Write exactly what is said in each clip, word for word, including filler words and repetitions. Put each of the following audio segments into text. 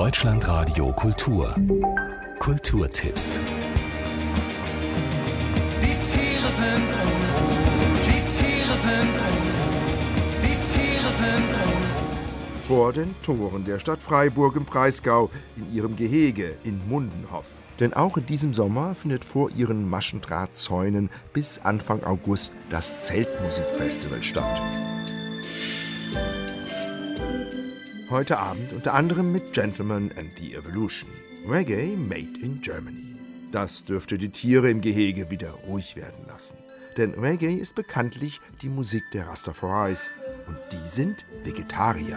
Deutschlandradio Kultur. Kulturtipps. Die Tiere sind unruhig, die Tiere sind unruhig, die Tiere sind unruhig. Vor den Toren der Stadt Freiburg im Breisgau, in ihrem Gehege in Mundenhof. Denn auch in diesem Sommer findet vor ihren Maschendrahtzäunen bis Anfang August das Zeltmusikfestival statt. Heute Abend unter anderem mit Gentleman and the Evolution. Reggae made in Germany. Das dürfte die Tiere im Gehege wieder ruhig werden lassen. Denn Reggae ist bekanntlich die Musik der Rastafaris. Und die sind Vegetarier.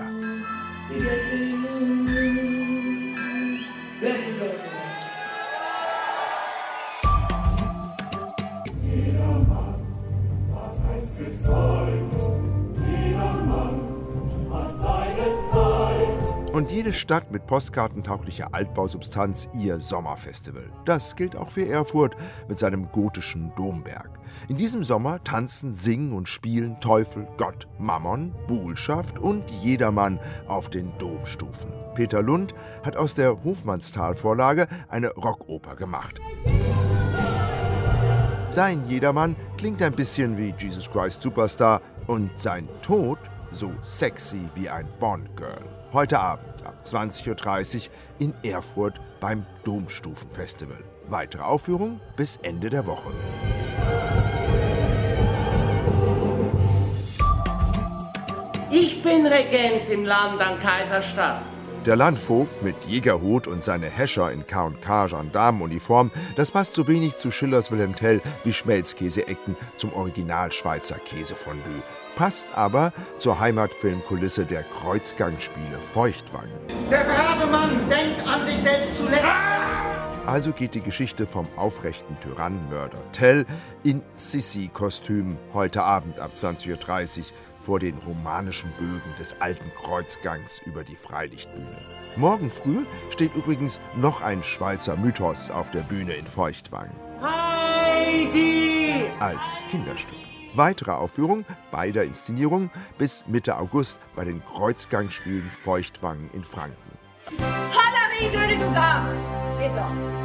Und jede Stadt mit postkartentauglicher Altbausubstanz ihr Sommerfestival. Das gilt auch für Erfurt mit seinem gotischen Domberg. In diesem Sommer tanzen, singen und spielen Teufel, Gott, Mammon, Buhlschaft und jedermann auf den Domstufen. Peter Lund hat aus der Hofmannsthal-Vorlage eine Rockoper gemacht. Sein Jedermann klingt ein bisschen wie Jesus Christ Superstar und sein Tod so sexy wie ein Bond-Girl. Heute Abend ab zwanzig Uhr dreißig in Erfurt beim Domstufenfestival. Weitere Aufführung bis Ende der Woche. Ich bin Regent im Land an Kaiserstadt. Der Landvogt mit Jägerhut und seine Häscher in K und K Gendarmenuniform, das passt so wenig zu Schillers Wilhelm Tell wie Schmelzkäse-Ecken zum Original Schweizer Käsefondue. Passt aber zur Heimatfilmkulisse der Kreuzgangspiele Feuchtwangen. Der brave Mann denkt an sich selbst zuletzt. Also geht die Geschichte vom aufrechten Tyrannenmörder Tell in Sissi-Kostüm heute Abend ab zwanzig Uhr dreißig vor den romanischen Bögen des alten Kreuzgangs über die Freilichtbühne. Morgen früh steht übrigens noch ein Schweizer Mythos auf der Bühne in Feuchtwangen. Heidi! Als Kinderstück. Weitere Aufführung beider Inszenierungen bis Mitte August bei den Kreuzgangspielen Feuchtwangen in Franken. Holla, wie du da! Bitte.